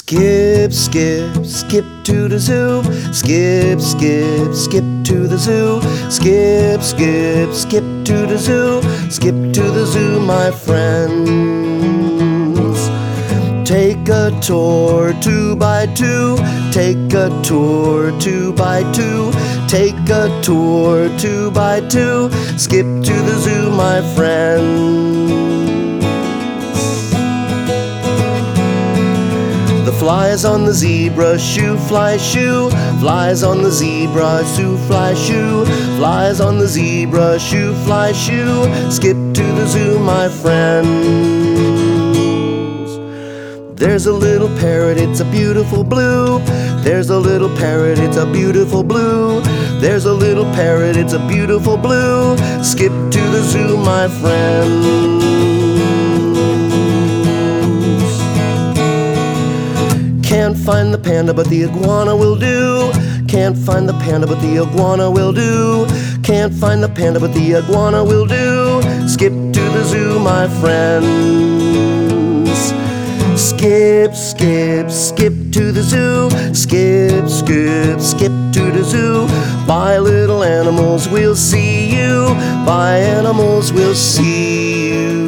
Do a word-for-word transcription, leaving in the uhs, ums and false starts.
Skip, skip, skip to the zoo. Skip, skip, skip to the zoo. Skip, skip, skip to the zoo. Skip to the zoo, my friends. Take a tour two by two. Take a tour two by two. Take a tour two by two. Skip to the zoo, my friends. The flies on the zebra shoe fly shoe. Flies on the zebra shoe fly shoe. Flies on the zebra shoe fly shoe. Skip to the zoo, my friends. There's a little parrot, it's a beautiful blue. There's a little parrot, it's a beautiful blue. There's a little parrot, it's a beautiful blue. Skip to the zoo, my friends. Can't find the panda, but the iguana will do. Can't find the panda, but the iguana will do. Can't find the panda, but the iguana will do. Skip to the zoo, my friends. Skip, skip, skip to the zoo. Skip, skip, skip to the zoo. Bye, little animals, we'll see you. Bye, animals, we'll see you.